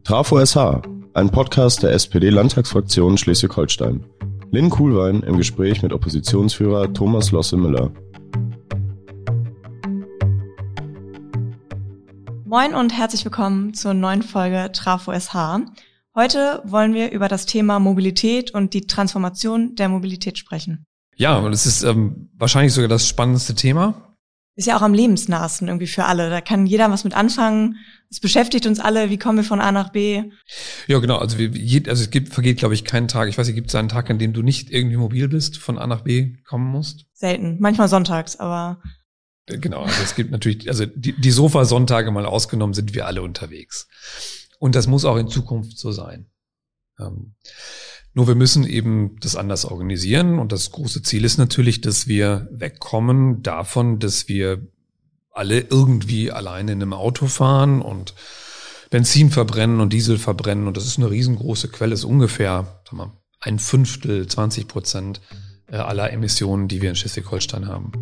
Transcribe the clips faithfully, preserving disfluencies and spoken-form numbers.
Trafo S H, ein Podcast der S P D-Landtagsfraktion Schleswig-Holstein. Lynn Kuhlwein im Gespräch mit Oppositionsführer Thomas Losse-Müller. Moin und herzlich willkommen zur neuen Folge Trafo S H. Heute wollen wir über das Thema Mobilität und die Transformation der Mobilität sprechen. Ja, und es ist ähm, wahrscheinlich sogar das spannendste Thema. Ist ja auch am lebensnahsten irgendwie für alle. Da kann jeder was mit anfangen. Es beschäftigt uns alle. Wie kommen wir von A nach B? Ja, genau. Also, wir, also es gibt, vergeht, glaube ich, keinen Tag. Ich weiß nicht, gibt es einen Tag, an dem du nicht irgendwie mobil bist, von A nach B kommen musst? Selten. Manchmal sonntags, aber... Genau. Also es gibt natürlich, also die, die Sofa-Sonntage mal ausgenommen, sind wir alle unterwegs. Und das muss auch in Zukunft so sein. Ähm, nur wir müssen eben das anders organisieren. Und das große Ziel ist natürlich, dass wir wegkommen davon, dass wir alle irgendwie alleine in einem Auto fahren und Benzin verbrennen und Diesel verbrennen. Und das ist eine riesengroße Quelle, ist ungefähr sag mal, ein Fünftel, zwanzig Prozent aller Emissionen, die wir in Schleswig-Holstein haben.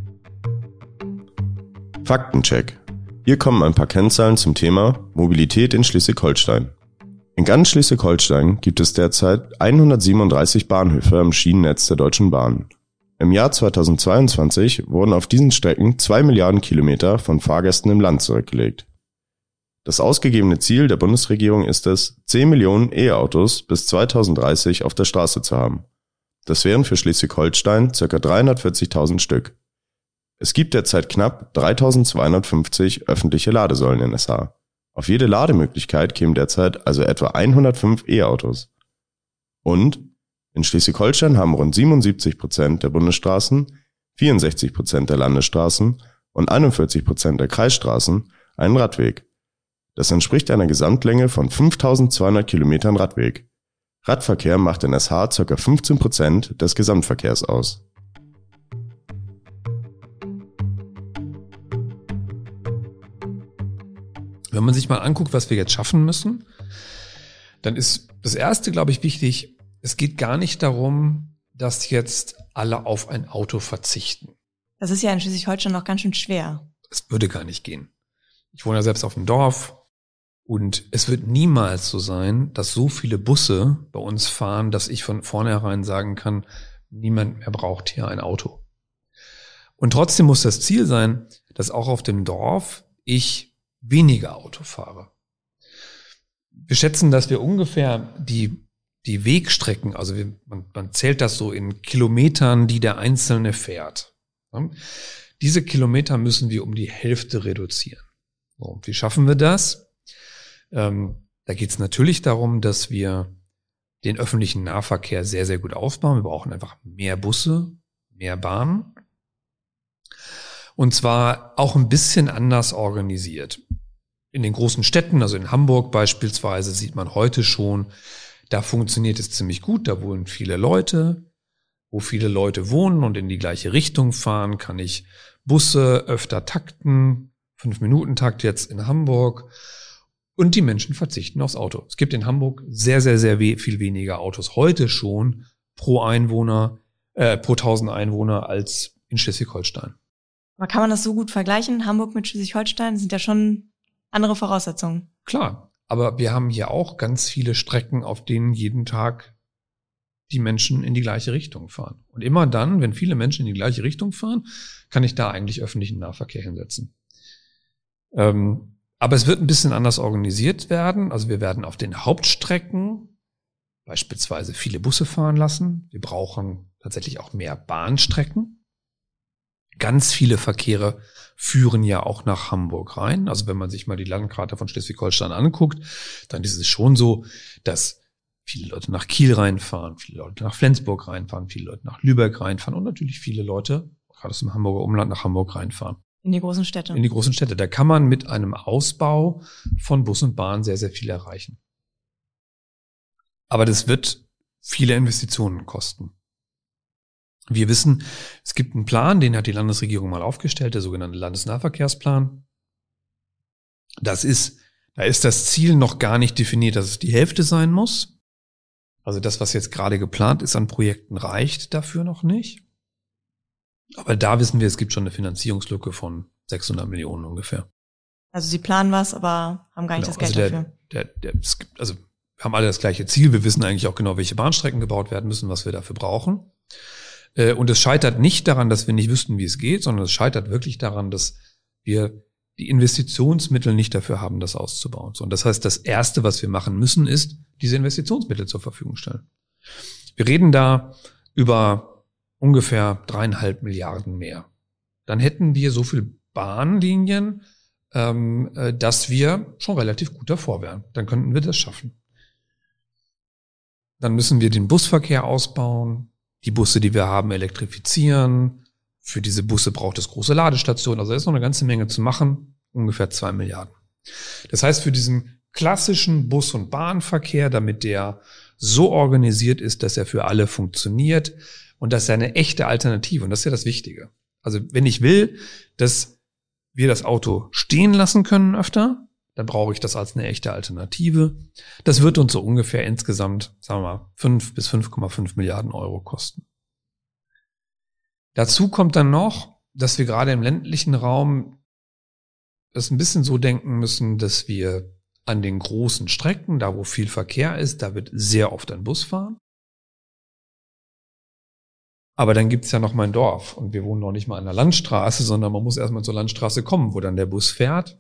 Faktencheck. Hier kommen ein paar Kennzahlen zum Thema Mobilität in Schleswig-Holstein. In ganz Schleswig-Holstein gibt es derzeit hundertsiebenunddreißig Bahnhöfe am Schienennetz der Deutschen Bahn. Im Jahr zweitausendzweiundzwanzig wurden auf diesen Strecken zwei Milliarden Kilometer von Fahrgästen im Land zurückgelegt. Das ausgegebene Ziel der Bundesregierung ist es, zehn Millionen E-Autos bis zweitausenddreißig auf der Straße zu haben. Das wären für Schleswig-Holstein ca. dreihundertvierzigtausend Stück. Es gibt derzeit knapp dreitausendzweihundertfünfzig öffentliche Ladesäulen in S H. Auf jede Lademöglichkeit kämen derzeit also etwa hundertfünf E-Autos. Und in Schleswig-Holstein haben rund siebenundsiebzig Prozent der Bundesstraßen, vierundsechzig Prozent der Landesstraßen und einundvierzig Prozent der Kreisstraßen einen Radweg. Das entspricht einer Gesamtlänge von fünftausendzweihundert Kilometern Radweg. Radverkehr macht in S H ca. fünfzehn Prozent des Gesamtverkehrs aus. Wenn man sich mal anguckt, was wir jetzt schaffen müssen, dann ist das Erste, glaube ich, wichtig, es geht gar nicht darum, dass jetzt alle auf ein Auto verzichten. Das ist ja in Schleswig-Holstein noch ganz schön schwer. Das würde gar nicht gehen. Ich wohne ja selbst auf dem Dorf und es wird niemals so sein, dass so viele Busse bei uns fahren, dass ich von vornherein sagen kann, niemand mehr braucht hier ein Auto. Und trotzdem muss das Ziel sein, dass auch auf dem Dorf ich weniger Auto fahre. Wir schätzen, dass wir ungefähr die, die Wegstrecken, also wir, man, man zählt das so in Kilometern, die der Einzelne fährt. Ja? Diese Kilometer müssen wir um die Hälfte reduzieren. So, und wie schaffen wir das? Ähm, da geht es natürlich darum, dass wir den öffentlichen Nahverkehr sehr, sehr gut aufbauen. Wir brauchen einfach mehr Busse, mehr Bahnen. Und zwar auch ein bisschen anders organisiert. In den großen Städten, also in Hamburg beispielsweise, sieht man heute schon, da funktioniert es ziemlich gut. Da wohnen viele Leute. Wo viele Leute wohnen und in die gleiche Richtung fahren, kann ich Busse öfter takten. Fünf-Minuten-Takt jetzt in Hamburg. Und die Menschen verzichten aufs Auto. Es gibt in Hamburg sehr, sehr, sehr we- viel weniger Autos heute schon pro Einwohner, äh, pro tausend Einwohner als in Schleswig-Holstein. Aber kann man das so gut vergleichen? Hamburg mit Schleswig-Holstein sind ja schon andere Voraussetzungen. Klar, aber wir haben hier auch ganz viele Strecken, auf denen jeden Tag die Menschen in die gleiche Richtung fahren. Und immer dann, wenn viele Menschen in die gleiche Richtung fahren, kann ich da eigentlich öffentlichen Nahverkehr hinsetzen. Ähm, aber es wird ein bisschen anders organisiert werden. Also wir werden auf den Hauptstrecken beispielsweise viele Busse fahren lassen. Wir brauchen tatsächlich auch mehr Bahnstrecken. Ganz viele Verkehre führen ja auch nach Hamburg rein. Also wenn man sich mal die Landkarte von Schleswig-Holstein anguckt, dann ist es schon so, dass viele Leute nach Kiel reinfahren, viele Leute nach Flensburg reinfahren, viele Leute nach Lübeck reinfahren und natürlich viele Leute, gerade aus dem Hamburger Umland, nach Hamburg reinfahren. In die großen Städte. In die großen Städte. Da kann man mit einem Ausbau von Bus und Bahn sehr, sehr viel erreichen. Aber das wird viele Investitionen kosten. Wir wissen, es gibt einen Plan, den hat die Landesregierung mal aufgestellt, der sogenannte Landesnahverkehrsplan. Das ist, da ist das Ziel noch gar nicht definiert, dass es die Hälfte sein muss. Also das, was jetzt gerade geplant ist an Projekten, reicht dafür noch nicht. Aber da wissen wir, es gibt schon eine Finanzierungslücke von sechshundert Millionen ungefähr. Also Sie planen was, aber haben gar nicht Genau, das Geld also der, dafür. Der, der, es gibt, also wir haben alle das gleiche Ziel. Wir wissen eigentlich auch genau, welche Bahnstrecken gebaut werden müssen, was wir dafür brauchen. Äh, und es scheitert nicht daran, dass wir nicht wüssten, wie es geht, sondern es scheitert wirklich daran, dass wir die Investitionsmittel nicht dafür haben, das auszubauen. Und das heißt, das Erste, was wir machen müssen, ist, diese Investitionsmittel zur Verfügung stellen. Wir reden da über ungefähr dreieinhalb Milliarden mehr. Dann hätten wir so viel Bahnlinien, ähm, dass wir schon relativ gut davor wären. Dann könnten wir das schaffen. Dann müssen wir den Busverkehr ausbauen, die Busse, die wir haben, elektrifizieren. Für diese Busse braucht es große Ladestationen. Also da ist noch eine ganze Menge zu machen, ungefähr zwei Milliarden. Das heißt, für diesen klassischen Bus- und Bahnverkehr, damit der so organisiert ist, dass er für alle funktioniert und dass er eine echte Alternative, und das ist ja das Wichtige. Also wenn ich will, dass wir das Auto stehen lassen können öfter, dann brauche ich das als eine echte Alternative. Das wird uns so ungefähr insgesamt, sagen wir mal, fünf bis fünf Komma fünf Milliarden Euro kosten. Dazu kommt dann noch, dass wir gerade im ländlichen Raum das ein bisschen so denken müssen, dass wir an den großen Strecken, da wo viel Verkehr ist, da wird sehr oft ein Bus fahren. Aber dann gibt's ja noch mein Dorf und wir wohnen noch nicht mal an der Landstraße, sondern man muss erstmal zur Landstraße kommen, wo dann der Bus fährt.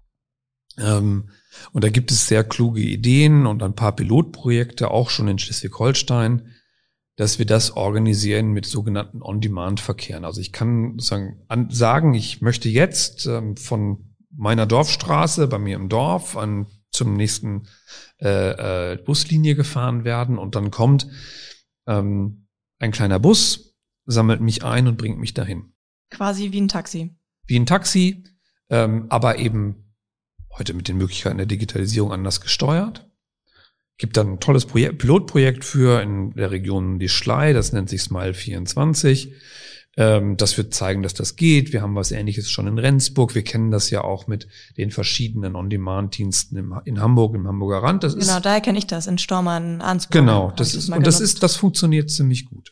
Ähm, und da gibt es sehr kluge Ideen und ein paar Pilotprojekte, auch schon in Schleswig-Holstein, dass wir das organisieren mit sogenannten On-Demand-Verkehren. Also ich kann sozusagen an, sagen, ich möchte jetzt ähm, von meiner Dorfstraße bei mir im Dorf an zum nächsten äh, äh, Buslinie gefahren werden und dann kommt ähm, ein kleiner Bus, sammelt mich ein und bringt mich dahin. Quasi wie ein Taxi. Wie ein Taxi, ähm, aber eben heute mit den Möglichkeiten der Digitalisierung anders gesteuert. Gibt dann ein tolles Projekt, Pilotprojekt für in der Region die Schlei, das nennt sich Smile vierundzwanzig. Ähm, das wird zeigen, dass das geht. Wir haben was Ähnliches schon in Rendsburg. Wir kennen das ja auch mit den verschiedenen On-Demand-Diensten im, in Hamburg, im Hamburger Rand. Das genau, ist, daher kenne ich das, in Stormann, Arnsburg. Genau, das ist, und das ist, das funktioniert ziemlich gut.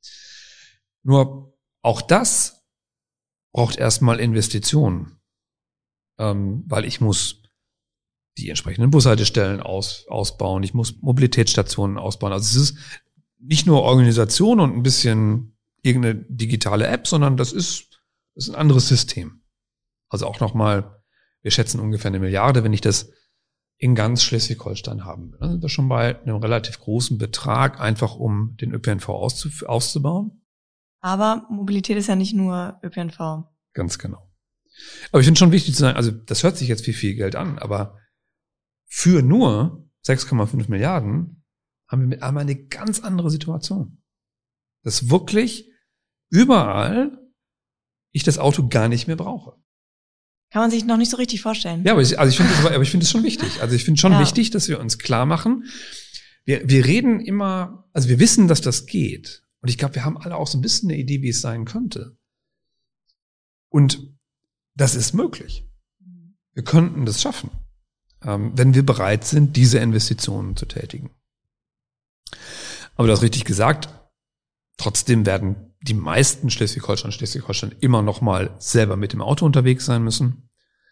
Nur auch das braucht erstmal Investitionen, ähm, weil ich muss die entsprechenden Bushaltestellen aus, ausbauen, ich muss Mobilitätsstationen ausbauen. Also es ist nicht nur Organisation und ein bisschen irgendeine digitale App, sondern das ist, das ist ein anderes System. Also auch nochmal, wir schätzen ungefähr eine Milliarde, wenn ich das in ganz Schleswig-Holstein haben will. Dann sind wir schon bei einem relativ großen Betrag, einfach um den Ö P N V auszu- auszubauen. Aber Mobilität ist ja nicht nur Ö P N V. Ganz genau. Aber ich finde schon wichtig zu sagen, also das hört sich jetzt wie viel Geld an, aber für nur sechs Komma fünf Milliarden haben wir mit einmal eine ganz andere Situation. Dass wirklich überall ich das Auto gar nicht mehr brauche. Kann man sich noch nicht so richtig vorstellen. Ja, aber ich, also ich finde das, aber ich finde es schon wichtig. Also ich finde schon ja. wichtig, dass wir uns klar machen. Wir, wir reden immer, also wir wissen, dass das geht. Und ich glaube, wir haben alle auch so ein bisschen eine Idee, wie es sein könnte. Und das ist möglich. Wir könnten das schaffen, wenn wir bereit sind, diese Investitionen zu tätigen. Aber du hast richtig gesagt, trotzdem werden die meisten Schleswig-Holstein, Schleswig-Holstein immer noch mal selber mit dem Auto unterwegs sein müssen.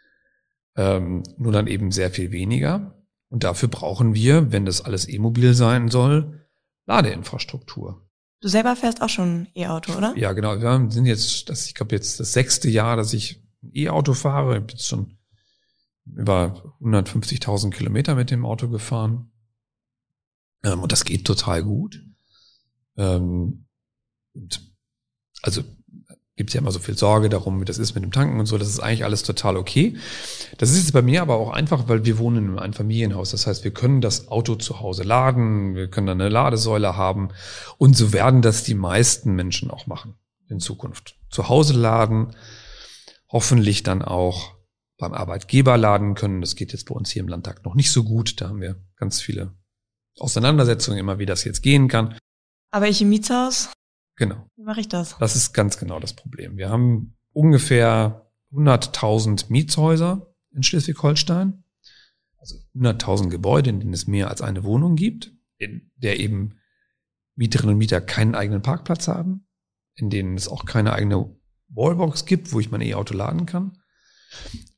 Ähm, nur dann eben sehr viel weniger. Und dafür brauchen wir, wenn das alles e-mobil sein soll, Ladeinfrastruktur. Du selber fährst auch schon E-Auto, oder? Ja, genau. Wir sind jetzt, das, ich glaube jetzt das sechste Jahr, dass ich ein E-Auto fahre. Ich bin jetzt schon über hundertfünfzigtausend Kilometer mit dem Auto gefahren. Ähm, und das geht total gut. Ähm, und also gibt ja immer so viel Sorge darum, wie das ist mit dem Tanken und so. Das ist eigentlich alles total okay. Das ist jetzt bei mir aber auch einfach, weil wir wohnen in einem Einfamilienhaus. Das heißt, wir können das Auto zu Hause laden, wir können dann eine Ladesäule haben. Und so werden das die meisten Menschen auch machen in Zukunft. Zu Hause laden, hoffentlich dann auch beim Arbeitgeber laden können. Das geht jetzt bei uns hier im Landtag noch nicht so gut. Da haben wir ganz viele Auseinandersetzungen immer, wie das jetzt gehen kann. Aber ich im Mietshaus? Genau. Wie mache ich das? Das ist ganz genau das Problem. Wir haben ungefähr hunderttausend Mietshäuser in Schleswig-Holstein. Also hunderttausend Gebäude, in denen es mehr als eine Wohnung gibt, in der eben Mieterinnen und Mieter keinen eigenen Parkplatz haben, in denen es auch keine eigene Wallbox gibt, wo ich mein E-Auto laden kann.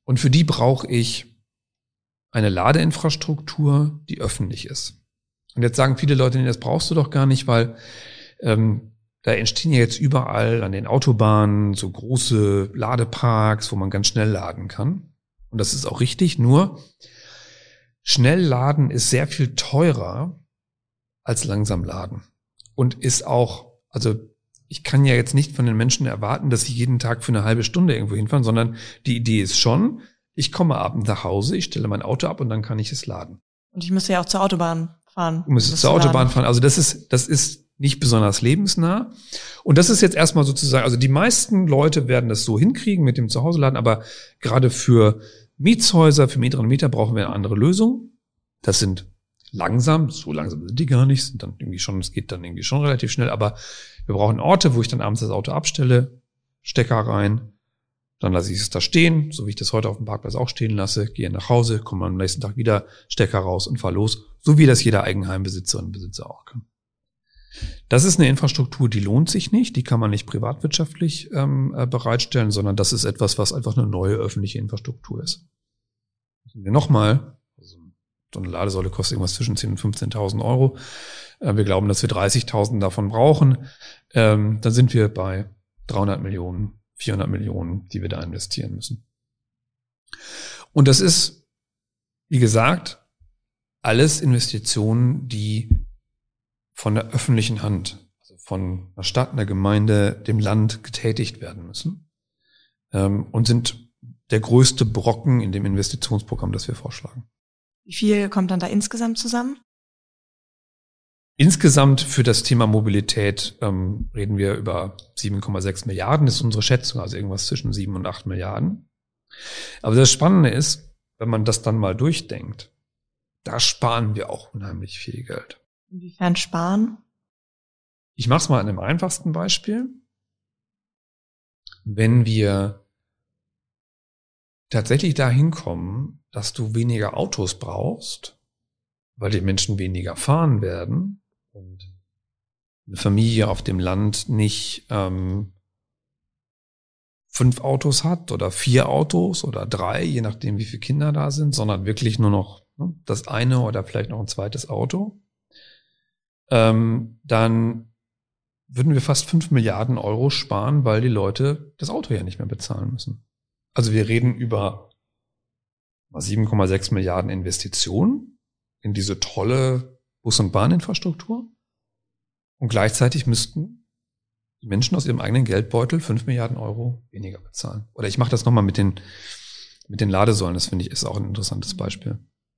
Und für die brauche ich eine Ladeinfrastruktur, die öffentlich ist. Und jetzt sagen viele Leute, nee, das brauchst du doch gar nicht, weil ähm, da entstehen ja jetzt überall an den Autobahnen so große Ladeparks, wo man ganz schnell laden kann. Und das ist auch richtig, nur schnell laden ist sehr viel teurer als langsam laden. Und ist auch, also ich kann ja jetzt nicht von den Menschen erwarten, dass sie jeden Tag für eine halbe Stunde irgendwo hinfahren, sondern die Idee ist schon, ich komme abends nach Hause, ich stelle mein Auto ab und dann kann ich es laden. Und ich müsste ja auch zur Autobahn fahren. Du müsstest zur Autobahn fahren. Also das ist, das ist nicht besonders lebensnah. Und das ist jetzt erstmal sozusagen, also die meisten Leute werden das so hinkriegen mit dem Zuhause-Laden, aber gerade für Mietshäuser, für Mieterinnen und Mieter brauchen wir eine andere Lösung. Das sind langsam, so langsam sind die gar nicht, sind dann irgendwie schon, es geht dann irgendwie schon relativ schnell, aber wir brauchen Orte, wo ich dann abends das Auto abstelle, Stecker rein, dann lasse ich es da stehen, so wie ich das heute auf dem Parkplatz auch stehen lasse, gehe nach Hause, komme am nächsten Tag wieder, Stecker raus und fahre los, so wie das jeder Eigenheimbesitzerin und Besitzer auch kann. Das ist eine Infrastruktur, die lohnt sich nicht, die kann man nicht privatwirtschaftlich ähm, bereitstellen, sondern das ist etwas, was einfach eine neue öffentliche Infrastruktur ist. Nochmal, also so eine Ladesäule kostet irgendwas zwischen zehntausend und fünfzehntausend Euro. Äh, wir glauben, dass wir dreißigtausend davon brauchen. Ähm, dann sind wir bei dreihundert Millionen, vierhundert Millionen, die wir da investieren müssen. Und das ist, wie gesagt, alles Investitionen, die von der öffentlichen Hand, also von einer Stadt, einer Gemeinde, dem Land getätigt werden müssen ähm, und sind der größte Brocken in dem Investitionsprogramm, das wir vorschlagen. Wie viel kommt dann da insgesamt zusammen? Insgesamt für das Thema Mobilität ähm, reden wir über sieben Komma sechs Milliarden, ist unsere Schätzung, also irgendwas zwischen sieben und acht Milliarden. Aber das Spannende ist, wenn man das dann mal durchdenkt, da sparen wir auch unheimlich viel Geld. Inwiefern sparen? Ich mache es mal an einem einfachsten Beispiel. Wenn wir tatsächlich dahin kommen, dass du weniger Autos brauchst, weil die Menschen weniger fahren werden und eine Familie auf dem Land nicht ähm, fünf Autos hat oder vier Autos oder drei, je nachdem wie viele Kinder da sind, sondern wirklich nur noch ne, das eine oder vielleicht noch ein zweites Auto, ähm, dann würden wir fast fünf Milliarden Euro sparen, weil die Leute das Auto ja nicht mehr bezahlen müssen. Also wir reden über sieben Komma sechs Milliarden Investitionen in diese tolle Bus- und Bahninfrastruktur. Und gleichzeitig müssten die Menschen aus ihrem eigenen Geldbeutel fünf Milliarden Euro weniger bezahlen. Oder ich mache das nochmal mit den, mit den Ladesäulen. Das finde ich ist auch ein interessantes Beispiel.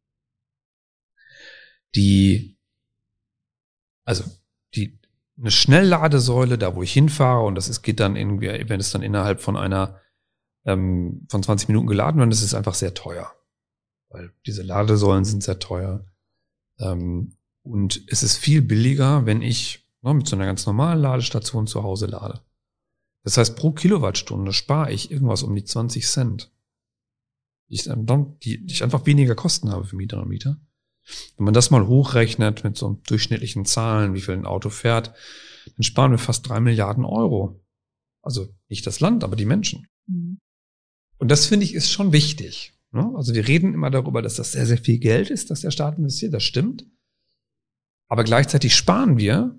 Die, also die, eine Schnellladesäule, da wo ich hinfahre, und das ist, geht dann irgendwie, wenn es dann innerhalb von einer, ähm, von zwanzig Minuten geladen wird, das ist einfach sehr teuer. Weil diese Ladesäulen sind sehr teuer. Ähm, und es ist viel billiger, wenn ich ne, mit so einer ganz normalen Ladestation zu Hause lade. Das heißt, pro Kilowattstunde spare ich irgendwas um die zwanzig Cent. Ich, die, die ich einfach weniger Kosten habe für Mieterinnen und Mieter. Wenn man das mal hochrechnet mit so durchschnittlichen Zahlen, wie viel ein Auto fährt, dann sparen wir fast drei Milliarden Euro. Also nicht das Land, aber die Menschen. Mhm. Und das finde ich ist schon wichtig. Ne? Also wir reden immer darüber, dass das sehr, sehr viel Geld ist, dass der Staat investiert. Das stimmt. Aber gleichzeitig sparen wir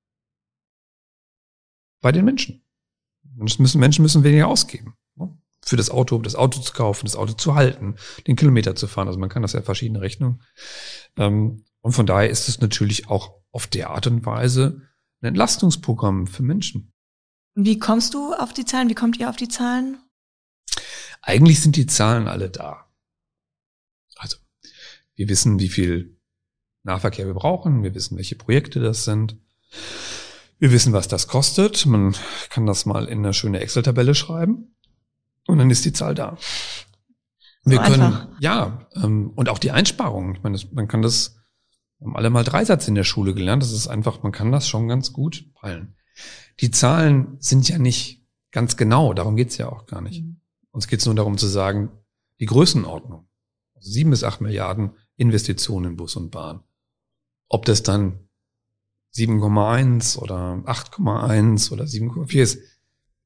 bei den Menschen. Und müssen, Menschen müssen weniger ausgeben. Ne? Für das Auto, das Auto zu kaufen, das Auto zu halten, den Kilometer zu fahren. Also man kann das ja verschiedene Rechnungen. Und von daher ist es natürlich auch auf der Art und Weise ein Entlastungsprogramm für Menschen. Und wie kommst du auf die Zahlen? Wie kommt ihr auf die Zahlen? Eigentlich sind die Zahlen alle da. Also wir wissen, wie viel Nahverkehr wir brauchen. Wir wissen, welche Projekte das sind. Wir wissen, was das kostet. Man kann das mal in eine schöne Excel-Tabelle schreiben. Und dann ist die Zahl da. Wir so können, einfach. ja, ähm, und auch die Einsparungen. Ich meine, das, man kann das, wir haben alle mal Dreisatz in der Schule gelernt. Das ist einfach, man kann das schon ganz gut peilen. Die Zahlen sind ja nicht ganz genau, darum geht's ja auch gar nicht. Mhm. Uns geht's nur darum zu sagen, die Größenordnung. Also sieben bis acht Milliarden Investitionen in Bus und Bahn. Ob das dann sieben Komma eins oder acht Komma eins oder sieben Komma vier ist,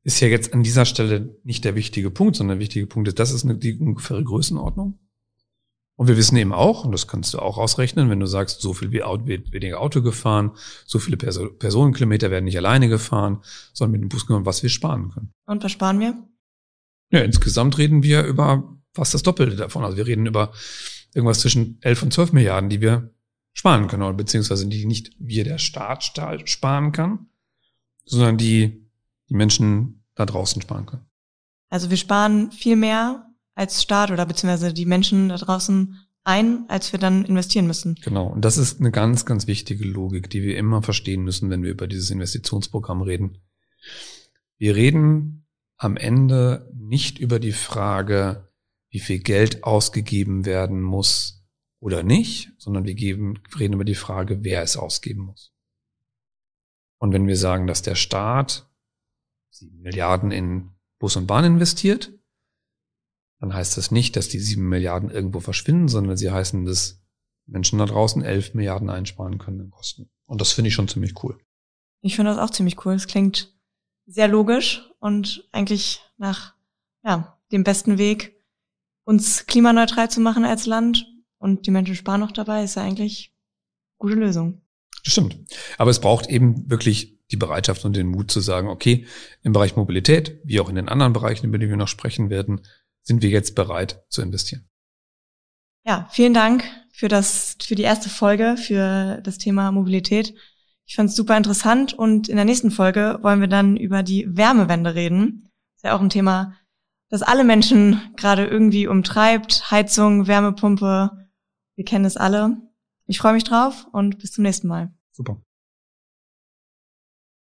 ist ja jetzt an dieser Stelle nicht der wichtige Punkt, sondern der wichtige Punkt ist, das ist eine, die ungefähre Größenordnung. Und wir wissen eben auch, und das kannst du auch ausrechnen, wenn du sagst, so viel wird weniger Auto gefahren, so viele Perso- Personenkilometer werden nicht alleine gefahren, sondern mit dem Bus gefahren, was wir sparen können. Und was sparen wir? Ja, insgesamt reden wir über fast das Doppelte davon. Also wir reden über irgendwas zwischen elf und zwölf Milliarden, die wir sparen können, beziehungsweise die nicht wir, der Staat, sparen kann, sondern die die Menschen da draußen sparen können. Also wir sparen viel mehr als Staat oder beziehungsweise die Menschen da draußen ein, als wir dann investieren müssen. Genau. Und das ist eine ganz, ganz wichtige Logik, die wir immer verstehen müssen, wenn wir über dieses Investitionsprogramm reden. Wir reden am Ende nicht über die Frage, wie viel Geld ausgegeben werden muss oder nicht, sondern wir geben, reden über die Frage, wer es ausgeben muss. Und wenn wir sagen, dass der Staat sieben Milliarden in Bus und Bahn investiert, dann heißt das nicht, dass die sieben Milliarden irgendwo verschwinden, sondern sie heißen, dass Menschen da draußen elf Milliarden einsparen können in Kosten. Und das finde ich schon ziemlich cool. Ich finde das auch ziemlich cool. Es klingt sehr logisch und eigentlich nach ja dem besten Weg, uns klimaneutral zu machen als Land. Und die Menschen sparen noch dabei, ist ja eigentlich eine gute Lösung. Das stimmt. Aber es braucht eben wirklich die Bereitschaft und den Mut zu sagen, okay, im Bereich Mobilität, wie auch in den anderen Bereichen, über die wir noch sprechen werden, sind wir jetzt bereit zu investieren. Ja, vielen Dank für das, für die erste Folge, für das Thema Mobilität. Ich fand es super interessant und in der nächsten Folge wollen wir dann über die Wärmewende reden. Das ist ja auch ein Thema, das alle Menschen gerade irgendwie umtreibt. Heizung, Wärmepumpe, wir kennen es alle. Ich freue mich drauf und bis zum nächsten Mal. Super.